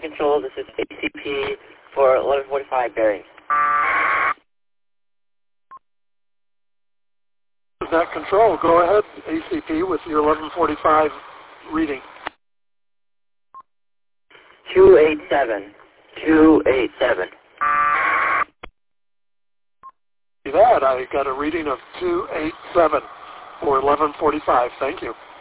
Control. This is ACP for 1145 bearings. Net Control, go ahead, ACP, with your 1145 reading. 287. 287. See that? I got a reading of 287 for 1145. Thank you.